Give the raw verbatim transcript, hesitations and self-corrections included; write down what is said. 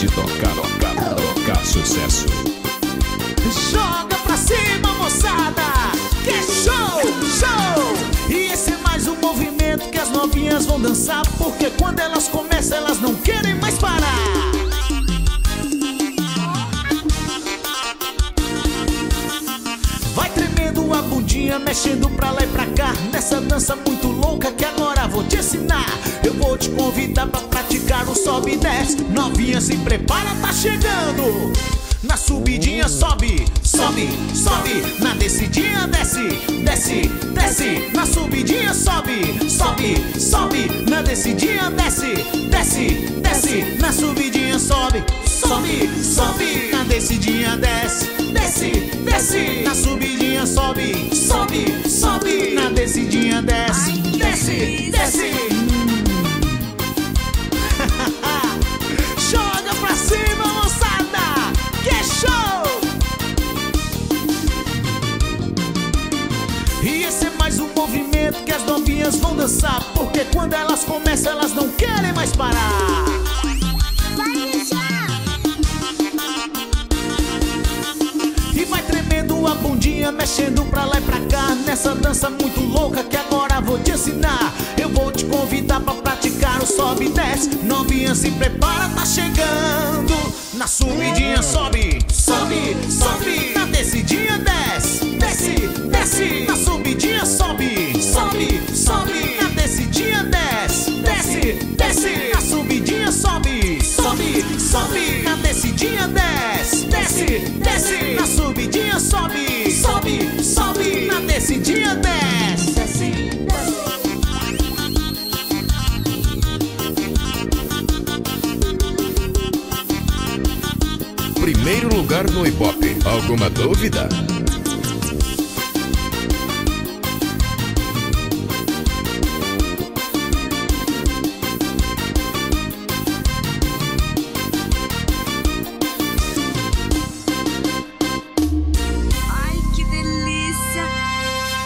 de tocar, tocar, tocar sucesso. Joga pra cima, moçada, que é show, show. E esse é mais um movimento que as novinhas vão dançar, porque quando elas começam elas não querem mais parar. Vai tremendo a bundinha, mexendo pra lá e pra cá, nessa dança muito louca que agora vou te ensinar. Eu vou te convidar pra praticar o sobe e desce. Novinha, se prepara, tá chegando. Na subidinha sobe, sobe, sobe. Na descidinha desce, desce, desce. Na subidinha sobe, sobe, sobe. Na descidinha desce, desce, desce. Na subidinha sobe, sobe, sobe. Na descidinha desce, desce, desce. Na subidinha sobe, sobe, sobe. Na descidinha desce, desce, desce. Joga pra cima, moçada, que é show! E esse é mais um movimento que as novinhas vão dançar, porque quando elas começam elas não querem mais parar. E vai tremendo a bundinha, mexendo pra lá e pra cá, nessa dança muito louca que agora vou te ensinar. Eu vou te convidar pra praticar o sobe e desce. Novinha, se prepara, tá chegando. Na subidinha sobe, sobe, sobe. Na descidinha desce, desce, desce. Na subidinha sobe, sobe, sobe. Na descidinha desce, desce, desce. Na subidinha sobe, sobe, sobe. Na descidinha desce, desce, desce. Na subidinha sobe, sobe, sobe. Na descidinha desce, desce, desce. Primeiro lugar no Ibope. Alguma dúvida?